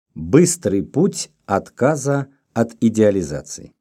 Быстрый путь отказа от идеализации.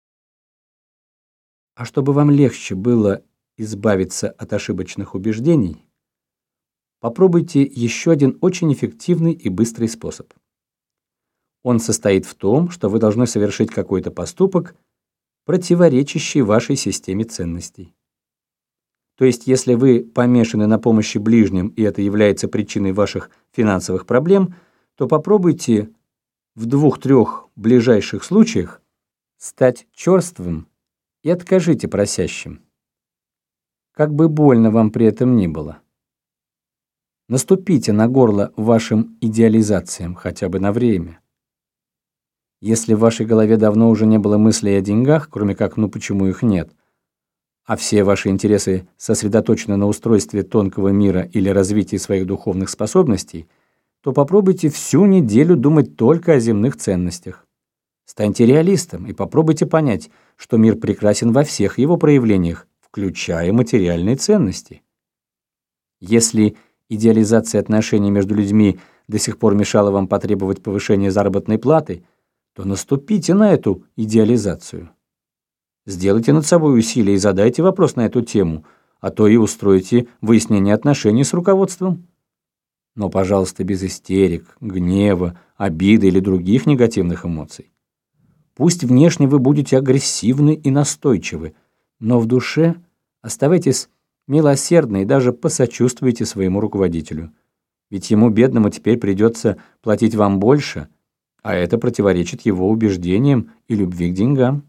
А чтобы вам легче было избавиться от ошибочных убеждений, попробуйте еще один очень эффективный и быстрый способ. Он состоит в том, что вы должны совершить какой-то поступок, противоречащий вашей системе ценностей. То есть, если вы помешаны на помощи ближним, и это является причиной ваших финансовых проблем, то попробуйте в 2-3 ближайших случаях стать черствым и откажите просящим, как бы больно вам при этом ни было. Наступите на горло вашим идеализациям хотя бы на время. Если в вашей голове давно уже не было мыслей о деньгах, кроме как «ну почему их нет?», а все ваши интересы сосредоточены на устройстве тонкого мира или развитии своих духовных способностей, то попробуйте всю неделю думать только о земных ценностях. Станьте реалистом и попробуйте понять, что мир прекрасен во всех его проявлениях, включая материальные ценности. Если идеализация отношений между людьми до сих пор мешала вам потребовать повышения заработной платы, то наступите на эту идеализацию. Сделайте над собой усилие и задайте вопрос на эту тему, а то и устройте выяснение отношений с руководством. Но, пожалуйста, без истерик, гнева, обиды или других негативных эмоций. Пусть внешне вы будете агрессивны и настойчивы, но в душе оставайтесь милосердны и даже посочувствуйте своему руководителю. Ведь ему, бедному, теперь придется платить вам больше, а это противоречит его убеждениям и любви к деньгам.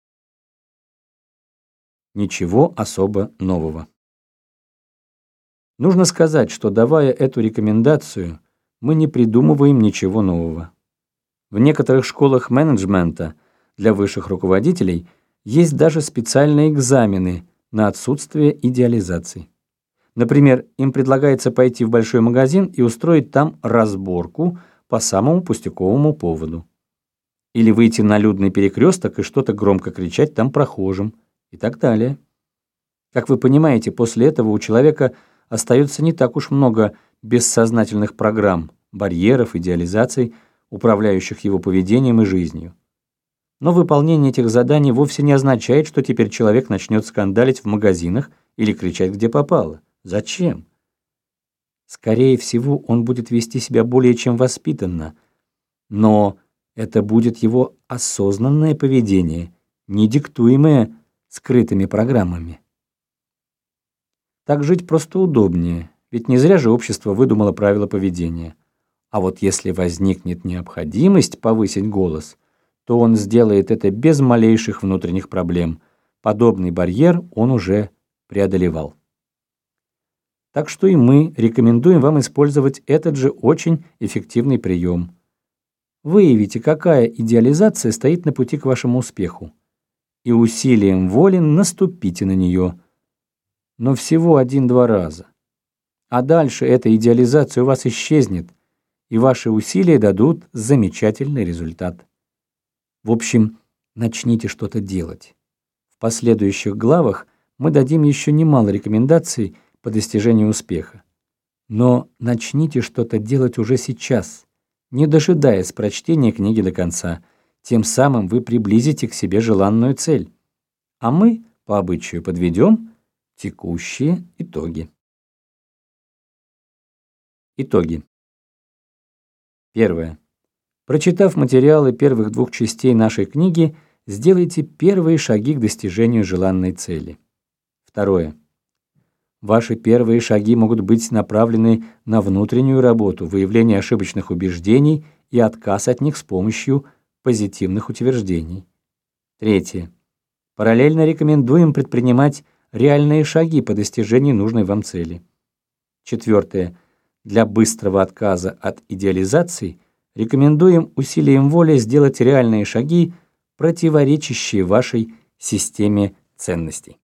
Ничего особо нового. Нужно сказать, что, давая эту рекомендацию, мы не придумываем ничего нового. В некоторых школах менеджмента для высших руководителей есть даже специальные экзамены на отсутствие идеализаций. Например, им предлагается пойти в большой магазин и устроить там разборку по самому пустяковому поводу. Или выйти на людный перекресток и что-то громко кричать там прохожим. И так далее. Как вы понимаете, после этого у человека остается не так уж много бессознательных программ, барьеров, идеализаций, управляющих его поведением и жизнью. Но выполнение этих заданий вовсе не означает, что теперь человек начнет скандалить в магазинах или кричать где попало. Зачем? Скорее всего, он будет вести себя более чем воспитанно, но это будет его осознанное поведение, не диктуемое скрытыми программами. Так жить просто удобнее, ведь не зря же общество выдумало правила поведения. А вот если возникнет необходимость повысить голос, то он сделает это без малейших внутренних проблем. Подобный барьер он уже преодолевал. Так что и мы рекомендуем вам использовать этот же очень эффективный прием. Выявите, какая идеализация стоит на пути к вашему успеху, и усилием воли наступите на нее. Но всего 1-2 раза. А дальше эта идеализация у вас исчезнет, и ваши усилия дадут замечательный результат. В общем, начните что-то делать. В последующих главах мы дадим еще немало рекомендаций по достижению успеха. Но начните что-то делать уже сейчас, не дожидаясь прочтения книги до конца. Тем самым вы приблизите к себе желанную цель. А мы, по обычаю, подведем текущие итоги. Итоги. Первое. Прочитав материалы первых 2 частей нашей книги, сделайте первые шаги к достижению желанной цели. Второе. Ваши первые шаги могут быть направлены на внутреннюю работу, выявление ошибочных убеждений и отказ от них с помощью позитивных утверждений. Третье. Параллельно рекомендуем предпринимать реальные шаги по достижению нужной вам цели. Четвертое. Для быстрого отказа от идеализаций рекомендуем усилием воли сделать реальные шаги, противоречащие вашей системе ценностей.